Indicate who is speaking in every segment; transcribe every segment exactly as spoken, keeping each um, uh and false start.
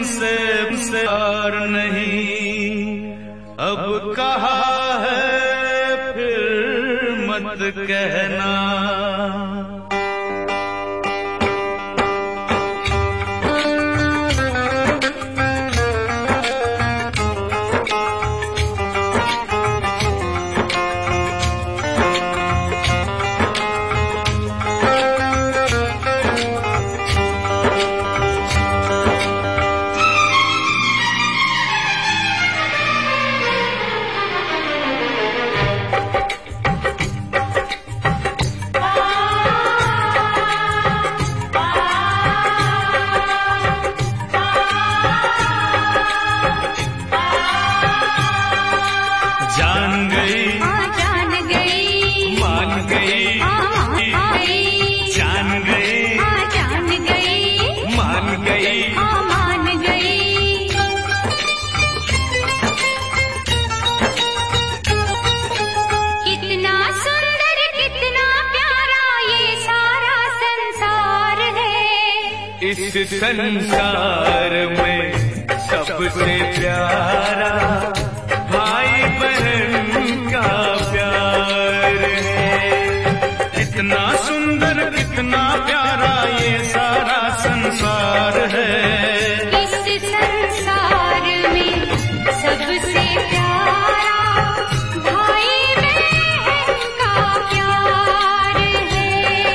Speaker 1: तुमसे से और नहीं, अब कहा है फिर मत कहना। जान गई जान गई मान गई जान गई जान गई मान गई मान गई। कितना सुंदर कितना प्यारा ये सारा संसार है। इस संसार में सबसे प्यारा भाई बहन का प्यार है। कितना सुंदर कितना प्यारा ये सारा संसार है। इस संसार में सबसे प्यारा भाई बहन का प्यार है।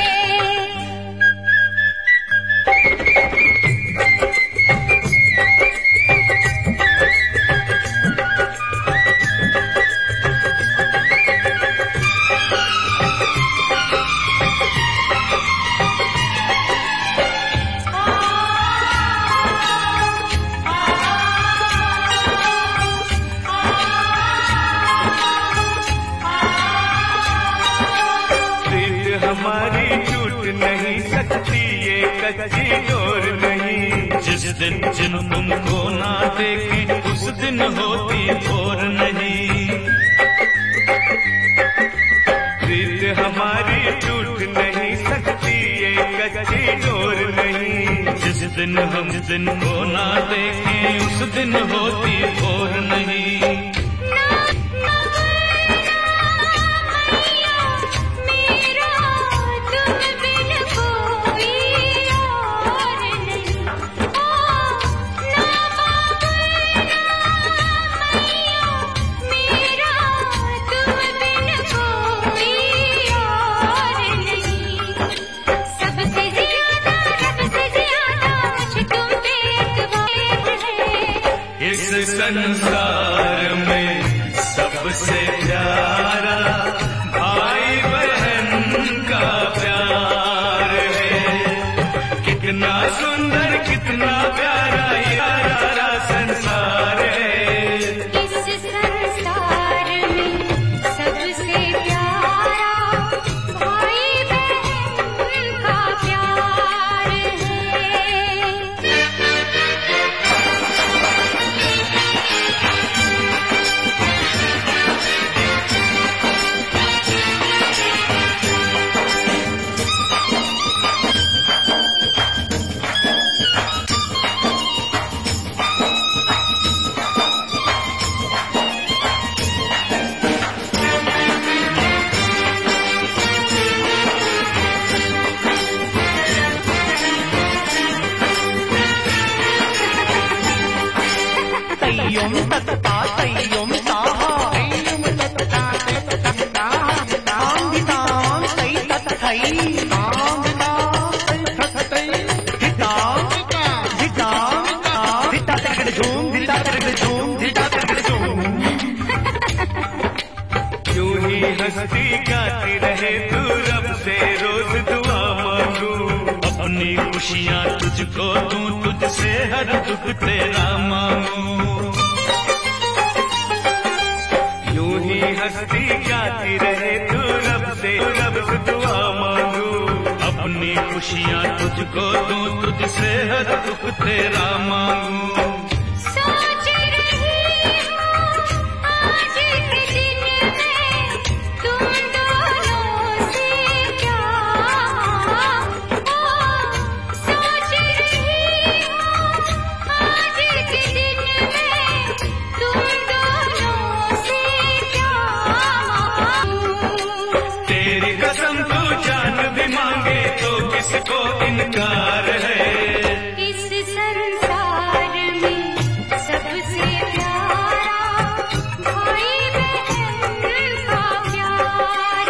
Speaker 1: हमारी टूट नहीं सकती ये कच्ची डोर नहीं। जिस दिन जिन तुमको ना देखे उस दिन होती भोर नहीं। प्रीत हमारी टूट नहीं सकती ये कच्ची डोर नहीं। जिस दिन हम दिन को ना देखे उस दिन होती भोर नहीं। इस संसार में सबसे प्यारा भाई बहन का प्यार है। कितना सुंदर कितना प्यारा ये सारा संसार है। इस संसार में सबसे प्यारा भाई बहन का प्यार है।
Speaker 2: तय्युम तत्ता तय्युम ताहा तय्युम तत्ता तत्ता ताम दिताम तै तत्थै ताम दिताम तै तत्थै दिताम दिताम दिता तगड़ झूम दिता तगड़ झूम दिता तगड़ झूम।
Speaker 1: यूं ही हंसती गाती रहे तू रब से रोज दुआ मांगू। अपनी खुशियाँ तुझको दूं तुझसे हर दुख तेरा मांगू। यूं ही हंसती गाती रहे तू रब से रब से दुआ मांगू। अपनी खुशियाँ तुझको दूं तुझसे हर दुख तेरा मांगू।
Speaker 3: सोच रही हूँ आज के दिन में तुम दोनों से क्या सोच रही हूँ आज
Speaker 1: संस्कार है।
Speaker 3: इस संसार में सबसे प्यारा भाई बहन का प्यार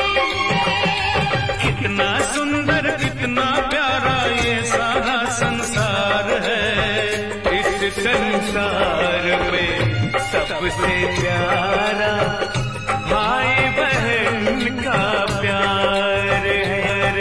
Speaker 3: है।
Speaker 1: कितना सुंदर कितना प्यारा ये सारा संसार है। इस संसार में सबसे प्यारा भाई बहन का प्यार है।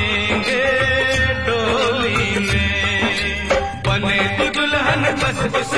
Speaker 1: बिठलाएंगे डोली में, बने तो दुल्हन बस उस